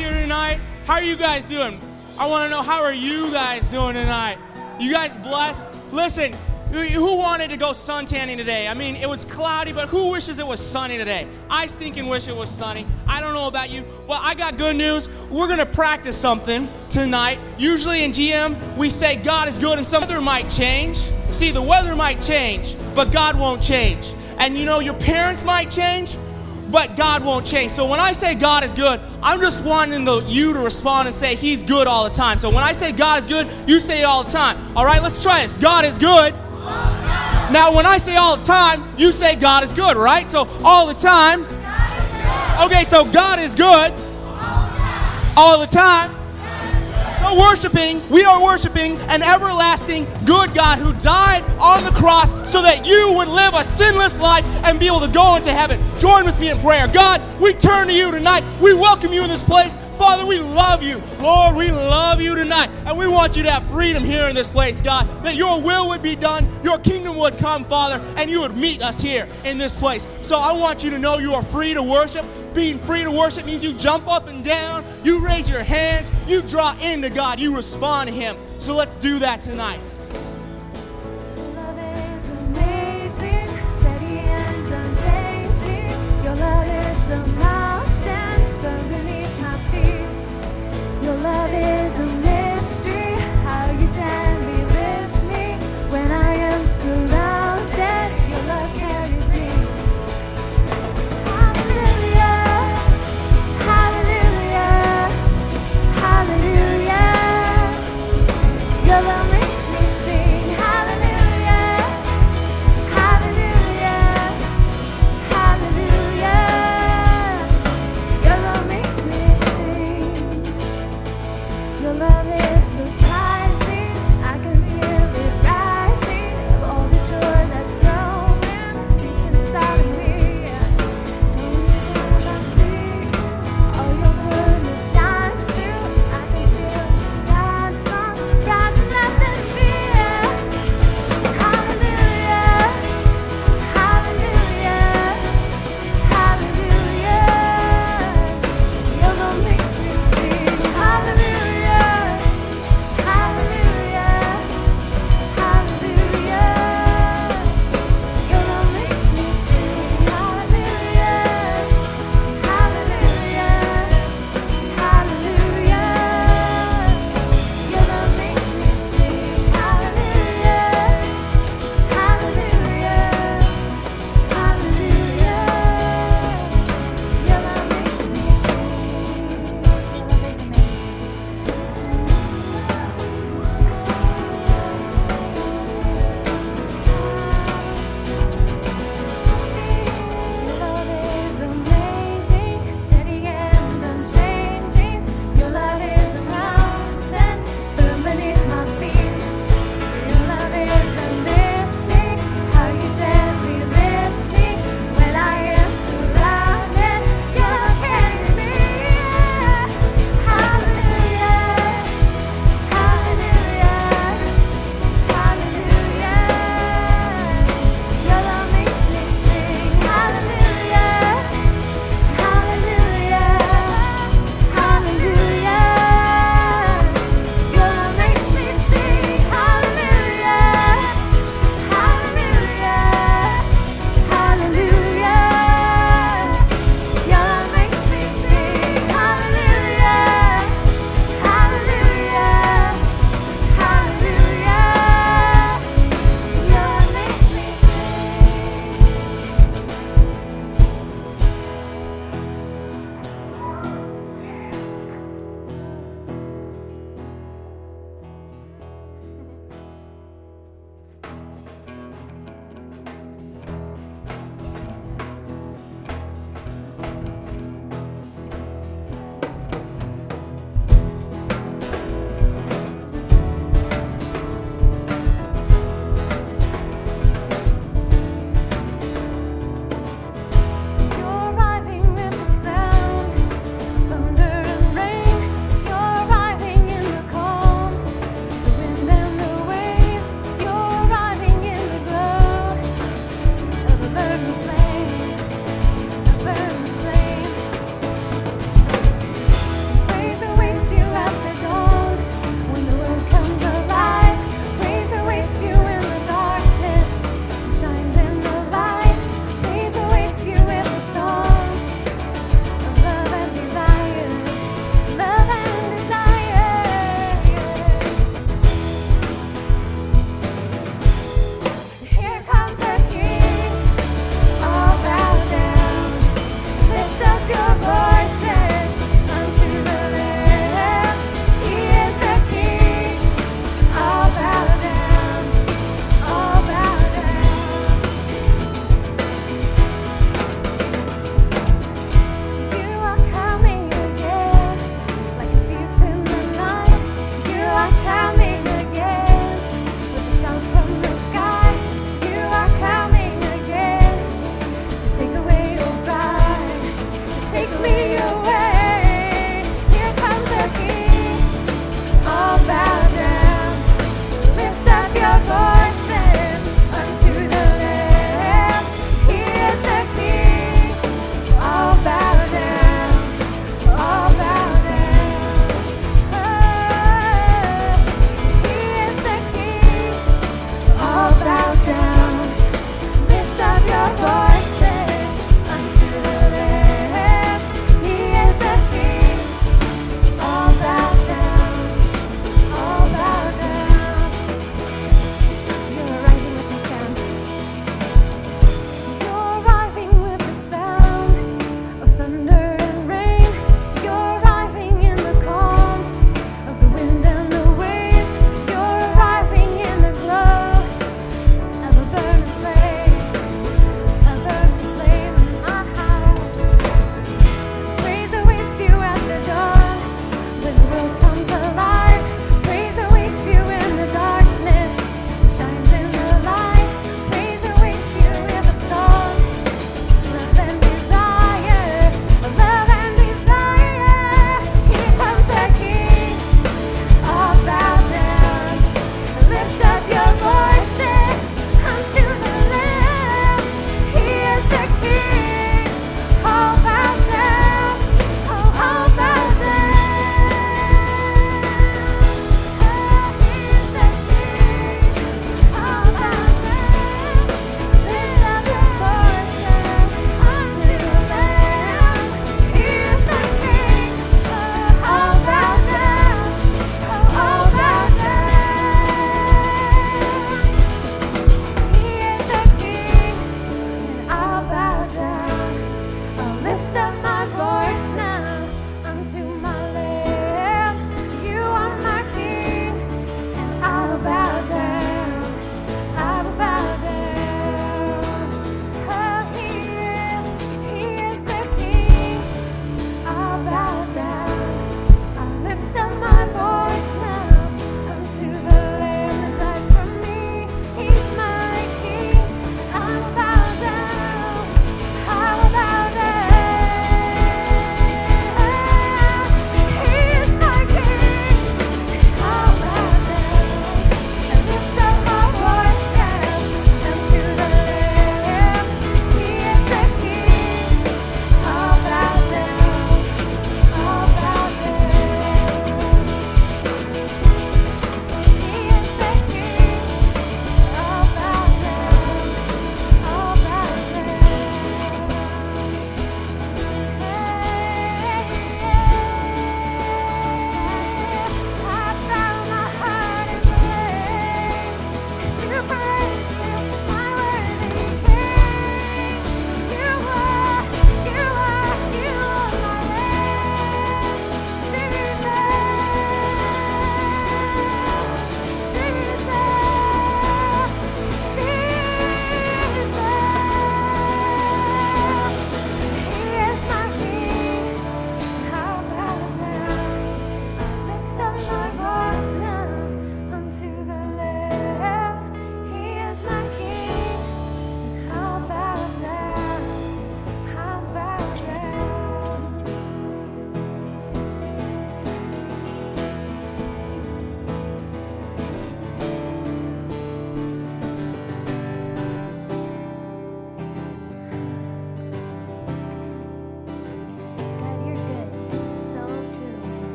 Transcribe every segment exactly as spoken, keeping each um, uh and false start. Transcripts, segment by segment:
here tonight? How are you guys doing? I want to know, how are you guys doing tonight? You guys blessed? Listen, who wanted to go sun tanning today? I mean, it was cloudy, but who wishes it was sunny today? I stinking wish it was sunny. I don't know about you, but I got good news. We're going to practice something tonight. Usually in G M, we say God is good and some weather might change. See, the weather might change, but God won't change. And you know, your parents might change, but God won't change. So when I say God is good, I'm just wanting the, you to respond and say He's good all the time. So when I say God is good, you say it all the time. All right, let's try this. God is good. Now, when I say all the time, you say God is good, right? So all the time. Okay, so God is good all the time. So worshiping, we are worshiping an everlasting good God who died on the cross so that you would live a sinless life and be able to go into heaven. Join with me in prayer. God, we turn to you tonight. We welcome you in this place. Father, we love you. Lord, we love you tonight. And we want you to have freedom here in this place, God, that your will would be done, your kingdom would come, Father, and you would meet us here in this place. So I want you to know you are free to worship. Being free to worship means you jump up and down, you raise your hands, you draw into God, you respond to Him. So let's do that tonight. Love is amazing, steady and unchanging. Your love is a mountain firm beneath my feet. Your love is a mystery, how you gently lift me when I am surrounded. Your love carries me. Hallelujah, hallelujah, hallelujah. Your love makes me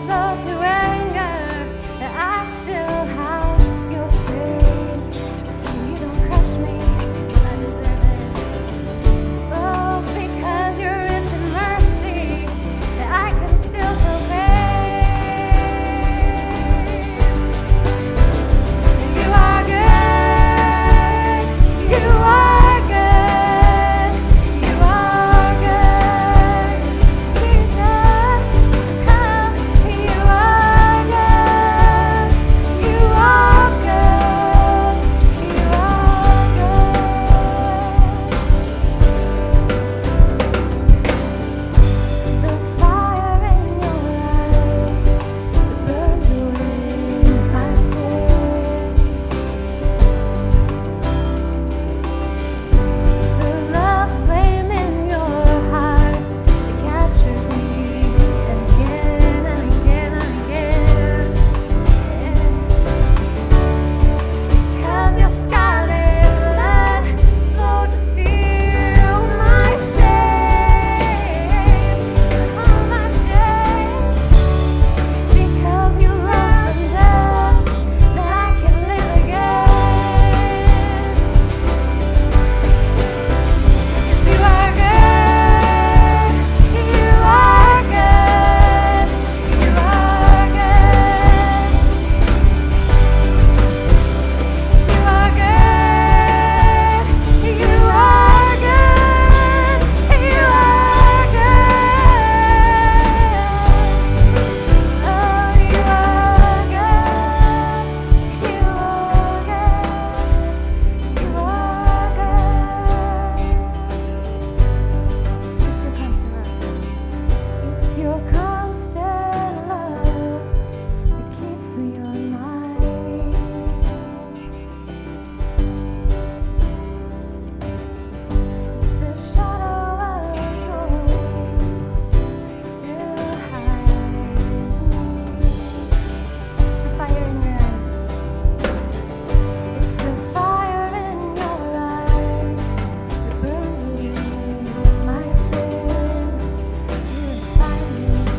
slow to anger, I still have your faith. You don't crush me, I deserve it. Oh, because you're rich in mercy, I can still feel pain. You are good, you are good, you are good, Jesus. Oh, you are good, you are good, you are good. The fire in your eyes that burns away my sin. The love flame in your heart that captures me again and again and again. Because your scarlet blood flowed to steal my shame, all my shame. Because you rose from death, that I can live again. 'Cause you are good, you are good, you are good. You are good, you are good, you are good. Oh, you are good, you are good, you are good. It's your constant love, it's your constant love that keeps me on my knees. It's the shadow of your wing still hides me. The fire in your eyes. It's the fire in your eyes that burns away my sin. You find me,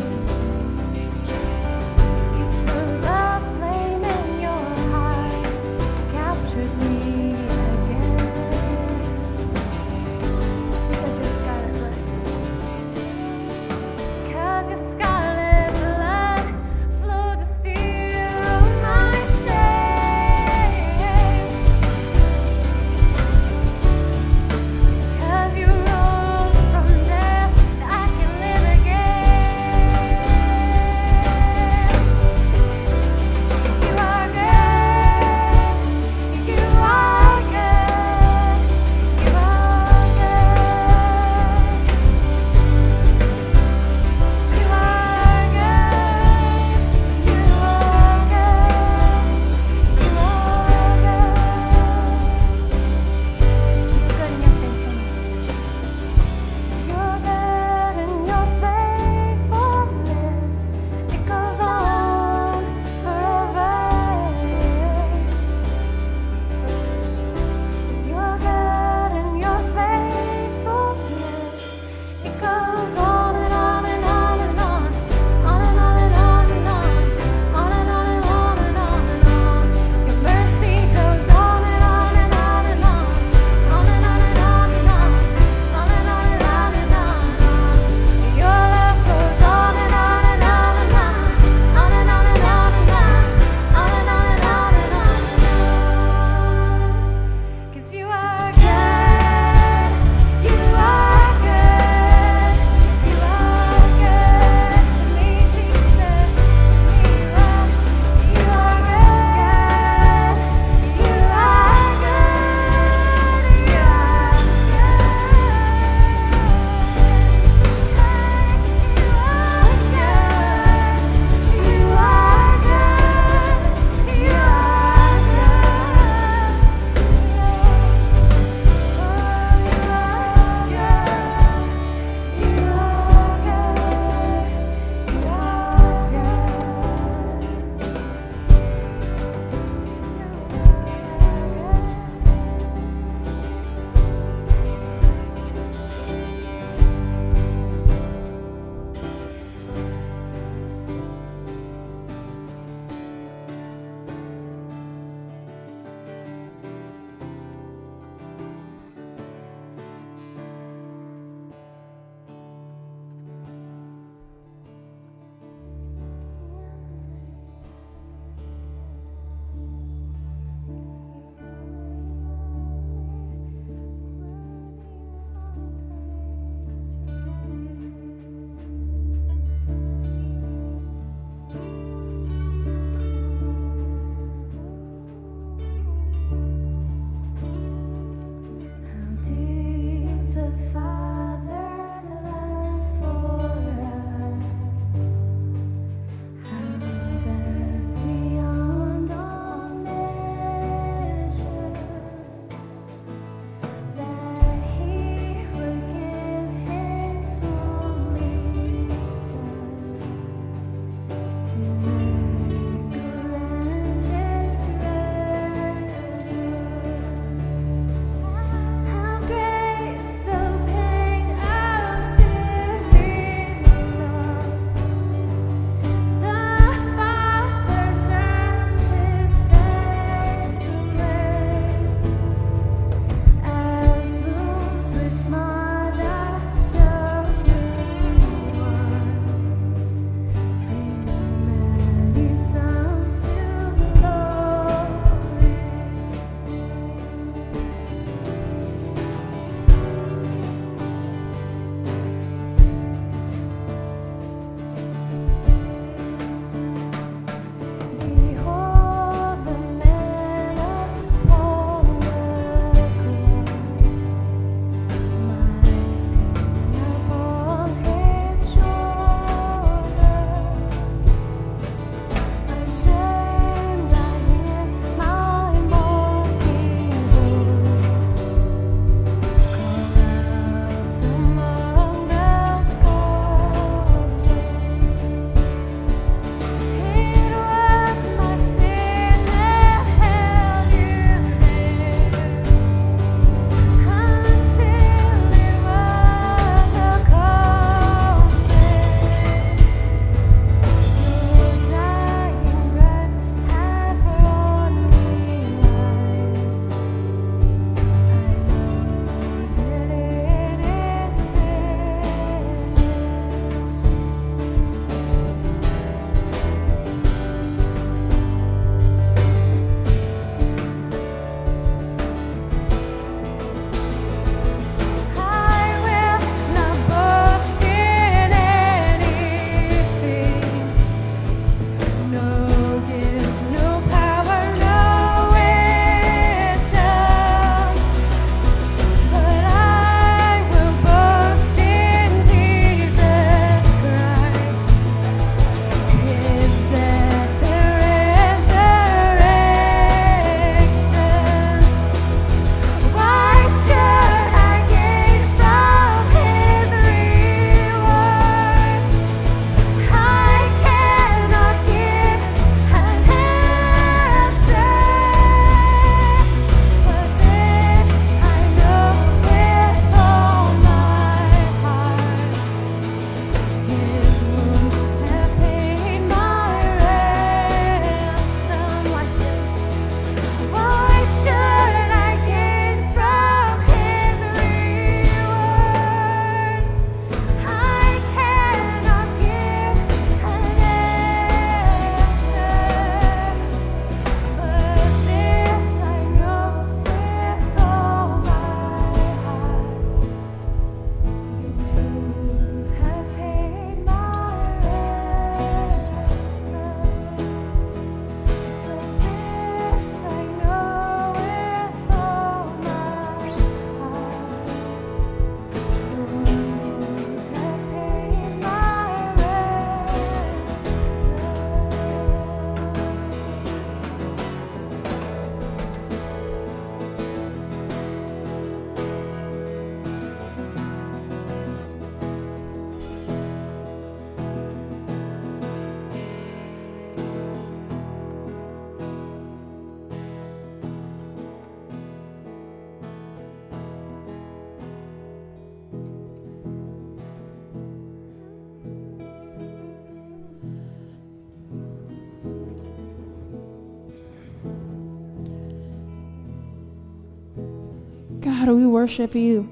God, we worship you.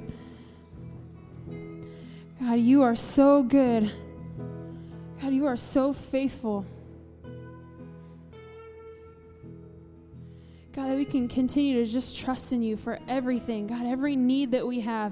God, you are so good. God, you are so faithful. God, that we can continue to just trust in you for everything. God, every need that we have.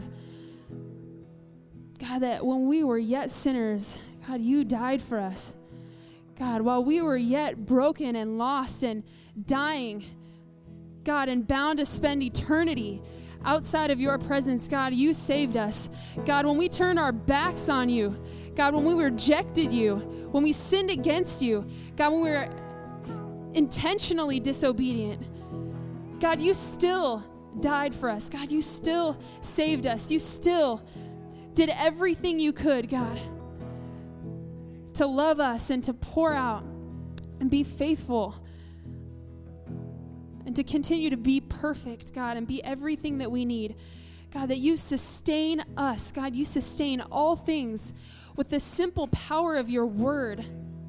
God, that when we were yet sinners, God, you died for us. God, while we were yet broken and lost and dying, God, and bound to spend eternity outside of your presence, God, you saved us. God, when we turned our backs on you, God, when we rejected you, when we sinned against you, God, when we were intentionally disobedient, God, you still died for us. God, you still saved us. You still did everything you could, God, to love us and to pour out and be faithful and to continue to be perfect, God, and be everything that we need. God, that you sustain us. God, you sustain all things with the simple power of your word.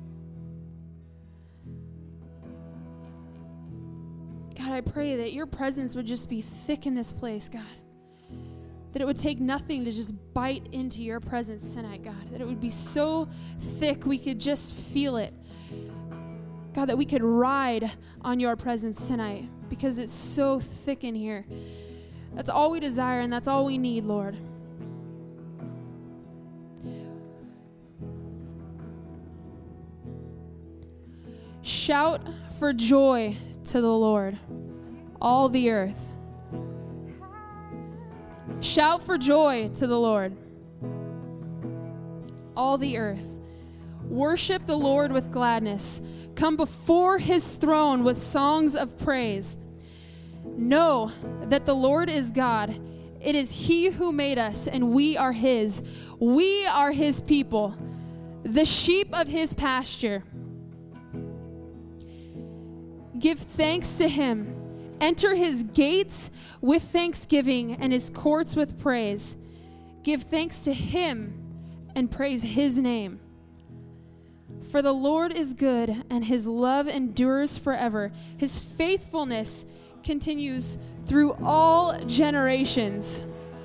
God, I pray that your presence would just be thick in this place, God. That it would take nothing to just bite into your presence tonight, God. That it would be so thick we could just feel it. God, that we could ride on your presence tonight because it's so thick in here. That's all we desire and that's all we need, Lord. Shout for joy to the Lord, all the earth. Shout for joy to the Lord, all the earth. Worship the Lord with gladness. Come before his throne with songs of praise. Know that the Lord is God. It is he who made us, and we are his. We are his people, the sheep of his pasture. Give thanks to him. Enter his gates with thanksgiving and his courts with praise. Give thanks to him and praise his name. For the Lord is good, and his love endures forever. His faithfulness continues through all generations.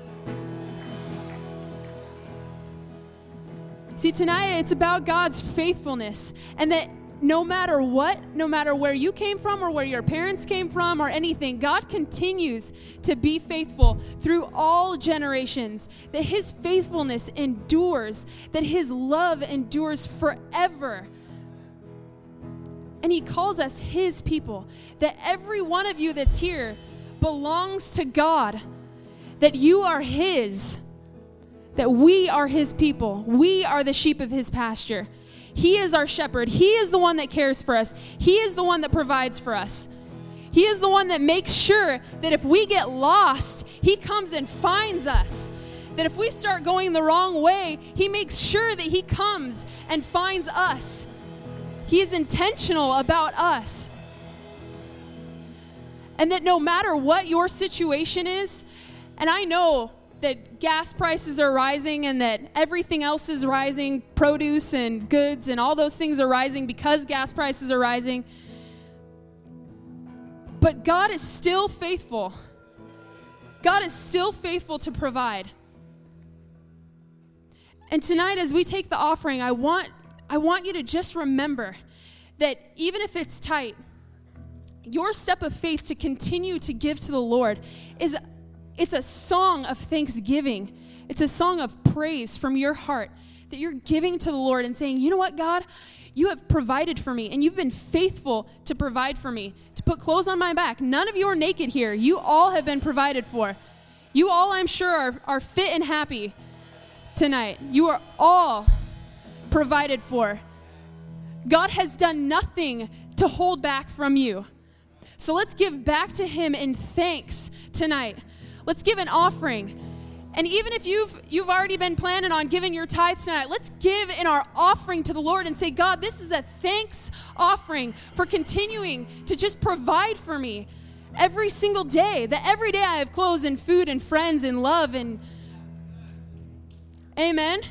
See, tonight it's about God's faithfulness, and that no matter what, no matter where you came from or where your parents came from or anything, God continues to be faithful through all generations, that his faithfulness endures, that his love endures forever. And he calls us his people, that every one of you that's here belongs to God, that you are his, that we are his people. We are the sheep of his pasture. He is our shepherd. He is the one that cares for us. He is the one that provides for us. He is the one that makes sure that if we get lost, he comes and finds us. That if we start going the wrong way, he makes sure that he comes and finds us. He is intentional about us. And that no matter what your situation is, and I know that gas prices are rising and that everything else is rising, produce and goods and all those things are rising because gas prices are rising. But God is still faithful. God is still faithful to provide. And tonight as we take the offering, I want I want you to just remember that even if it's tight, your step of faith to continue to give to the Lord is It's a song of thanksgiving. It's a song of praise from your heart that you're giving to the Lord and saying, you know what, God, you have provided for me and you've been faithful to provide for me, to put clothes on my back. None of you are naked here. You all have been provided for. You all, I'm sure, are, are fit and happy tonight. You are all provided for. God has done nothing to hold back from you. So let's give back to him in thanks tonight. Let's give an offering. And even if you've you've already been planning on giving your tithes tonight, let's give in our offering to the Lord and say, God, this is a thanks offering for continuing to just provide for me every single day. That every day I have clothes and food and friends and love and amen.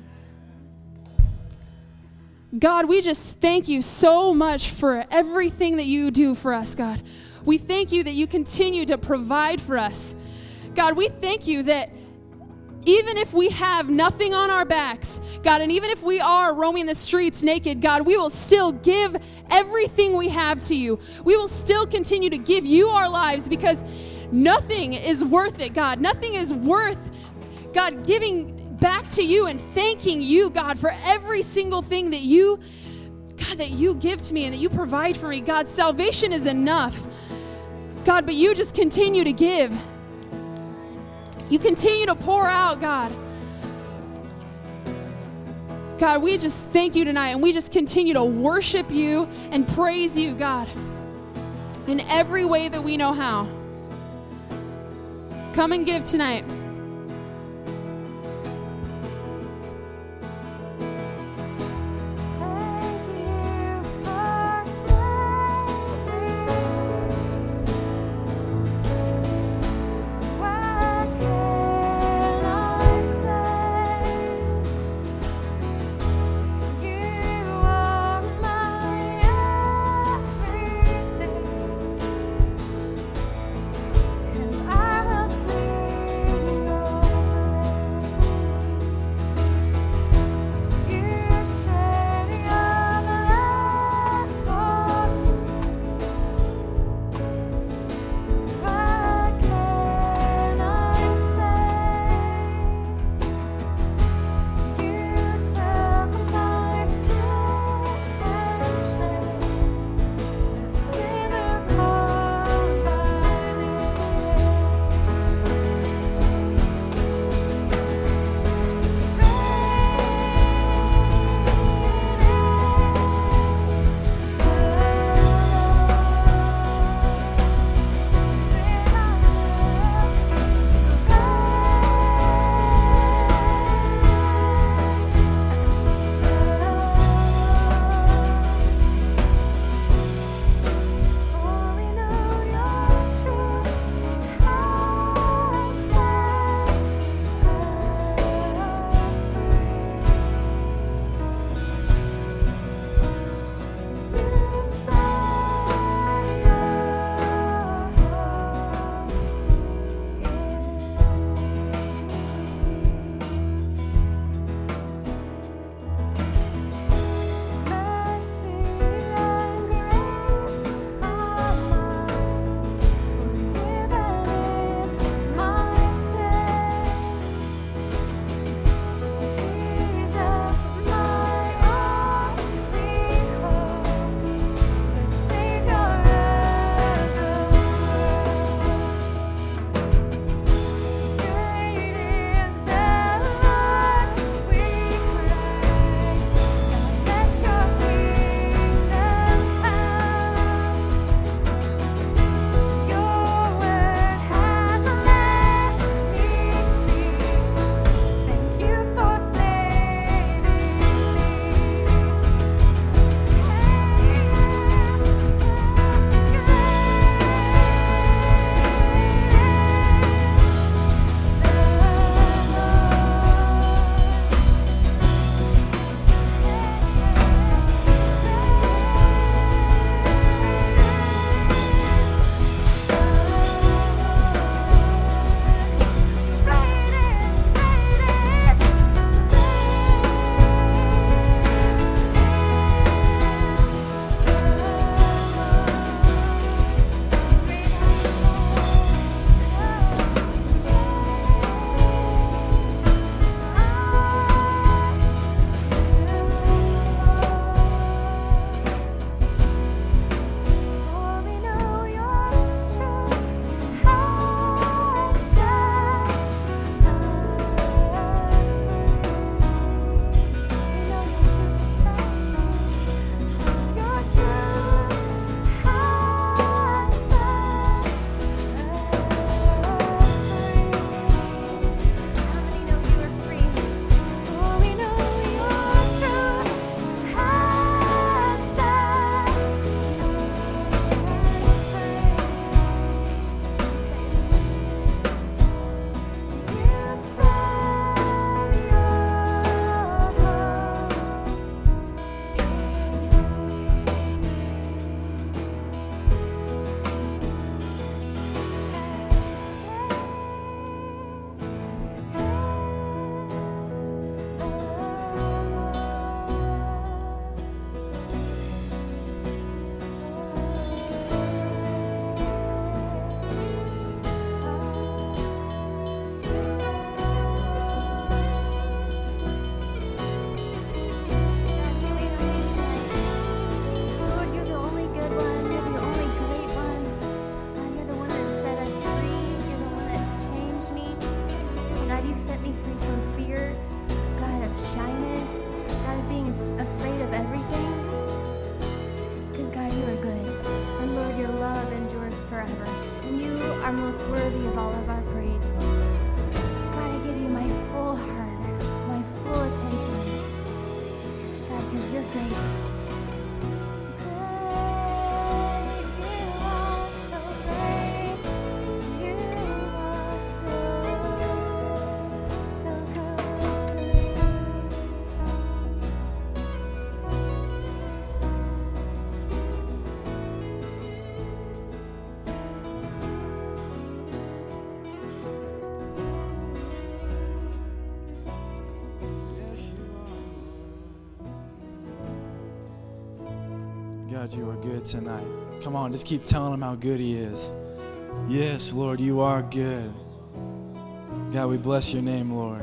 God, we just thank you so much for everything that you do for us, God. We thank you that you continue to provide for us. God, we thank you that even if we have nothing on our backs, God, and even if we are roaming the streets naked, God, we will still give everything we have to you. We will still continue to give you our lives because nothing is worth it, God. Nothing is worth, God, giving back to you and thanking you, God, for every single thing that you, God, that you give to me and that you provide for me. God, salvation is enough. God, but you just continue to give. You continue to pour out, God. God, we just thank you tonight, and we just continue to worship you and praise you, God, in every way that we know how. Come and give tonight. Thank you for saving. What can I say? You are my everything, and I will sing worthy of all of our praise. God, I give you my full heart, my full attention. God, because you're great. Great, you are so great. You are so, so good to me. God, you are good tonight. Come on, just keep telling him how good he is. Yes, Lord, you are good. God, we bless your name, Lord.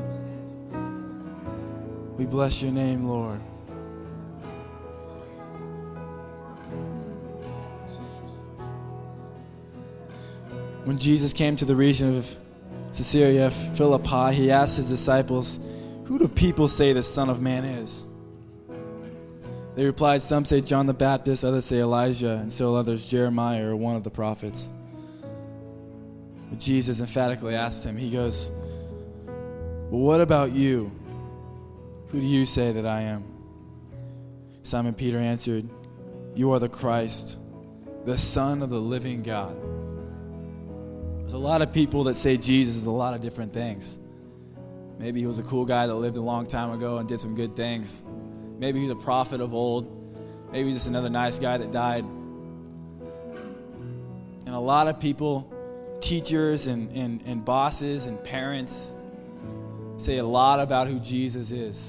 We bless your name, Lord. When Jesus came to the region of Caesarea Philippi, he asked his disciples, "Who do people say the Son of Man is?" They replied, "Some say John the Baptist, others say Elijah, and still others Jeremiah or one of the prophets." But Jesus emphatically asked him, he goes, "Well, what about you? Who do you say that I am?" Simon Peter answered, "You are the Christ, the Son of the living God." There's a lot of people that say Jesus is a lot of different things. Maybe he was a cool guy that lived a long time ago and did some good things. Maybe he's a prophet of old. Maybe he's just another nice guy that died. And a lot of people, teachers and, and, and bosses and parents, say a lot about who Jesus is.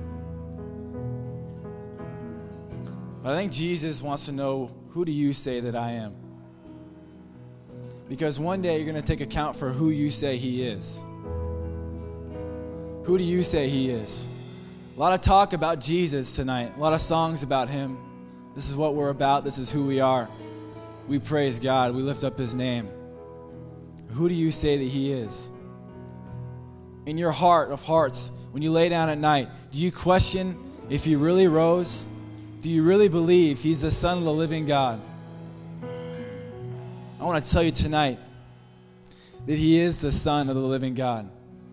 But I think Jesus wants to know, who do you say that I am? Because one day you're going to take account for who you say he is. Who do you say he is? A lot of talk about Jesus tonight. A lot of songs about him. This is what we're about. This is who we are. We praise God. We lift up his name. Who do you say that he is? In your heart of hearts, when you lay down at night, do you question if he really rose? Do you really believe he's the Son of the living God? I want to tell you tonight that he is the Son of the living God.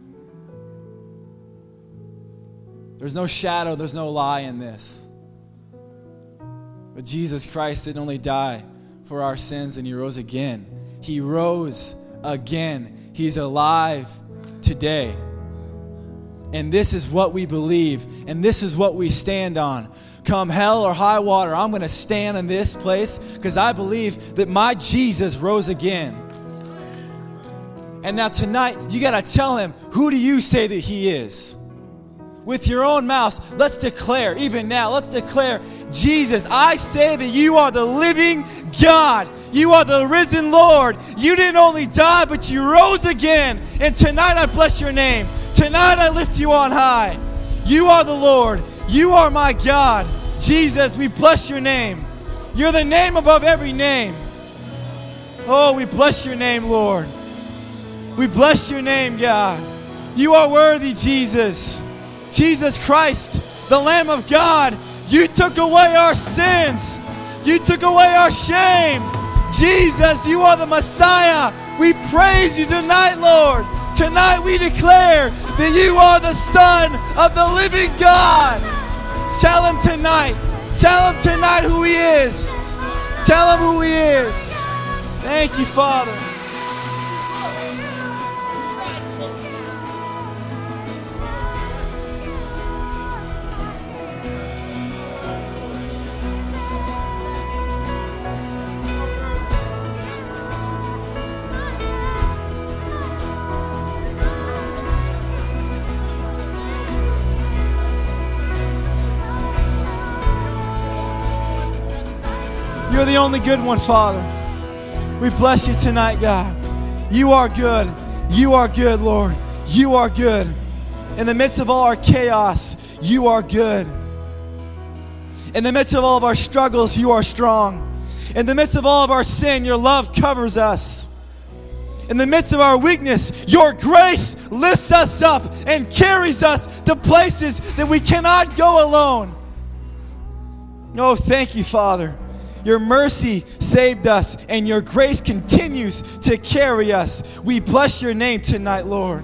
There's no shadow, there's no lie in this. But Jesus Christ didn't only die for our sins and he rose again. He rose again. He's alive today. And this is what we believe, and this is what we stand on. Come hell or high water, I'm going to stand in this place because I believe that my Jesus rose again. And now tonight, you got to tell him, who do you say that he is? With your own mouth, let's declare, even now, let's declare, Jesus, I say that you are the living God. You are the risen Lord. You didn't only die, but you rose again. And tonight I bless your name. Tonight I lift you on high. You are the Lord. You are my God. Jesus, we bless your name. You're the name above every name. Oh, we bless your name, Lord. We bless your name, God. You are worthy, Jesus. Jesus Christ, the Lamb of God. You took away our sins. You took away our shame. Jesus, you are the Messiah. We praise you tonight, Lord. Tonight we declare that you are the Son of the living God. Tell him tonight. Tell him tonight who he is. Tell him who he is. Thank you, Father. You're the only good one, Father. We bless you tonight, God. You are good. You are good, Lord. You are good. In the midst of all our chaos, you are good. In the midst of all of our struggles, you are strong. In the midst of all of our sin, your love covers us. In the midst of our weakness, your grace lifts us up and carries us to places that we cannot go alone. Oh, thank you, Father. your mercy saved us, and your grace continues to carry us. We bless your name tonight, Lord.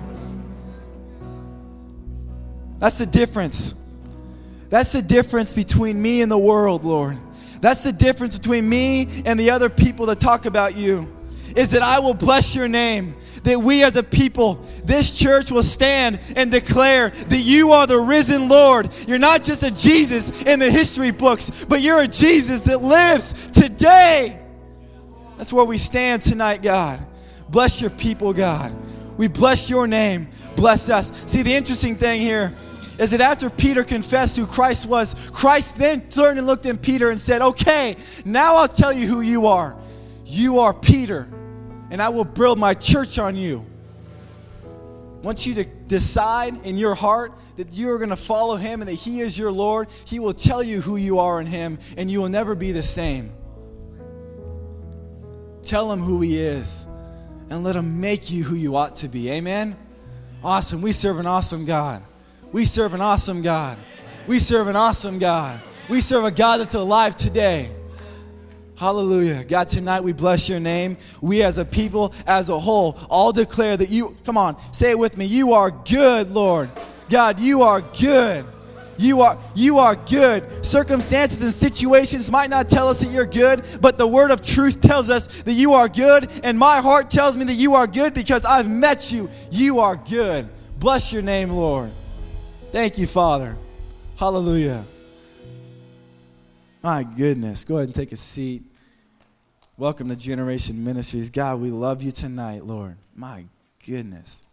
That's the difference. That's the difference between me and the world, Lord. That's the difference between me and the other people that talk about you, is that I will bless your name. That we as a people, this church will stand and declare that you are the risen Lord. You're not just a Jesus in the history books, but you're a Jesus that lives today. That's where we stand tonight, God. Bless your people, God. We bless your name. Bless us. See, the interesting thing here is that after Peter confessed who Christ was, Christ then turned and looked at Peter and said, okay, now I'll tell you who you are. You are Peter, and I will build my church on you. I want you to decide in your heart that you are going to follow him and that he is your Lord. He will tell you who you are in him, and you will never be the same. Tell him who he is, and let him make you who you ought to be. Amen? Awesome. We serve an awesome God. We serve an awesome God. We serve an awesome God. We serve a God that's alive today. Hallelujah. God, tonight we bless your name. We as a people, as a whole, all declare that you, come on, say it with me. You are good, Lord. God, you are good. You are, you are good. Circumstances and situations might not tell us that you're good, but the word of truth tells us that you are good, and my heart tells me that you are good because I've met you. You are good. Bless your name, Lord. Thank you, Father. Hallelujah. My goodness. Go ahead and take a seat. Welcome to Generation Ministries. God, we love you tonight, Lord. My goodness.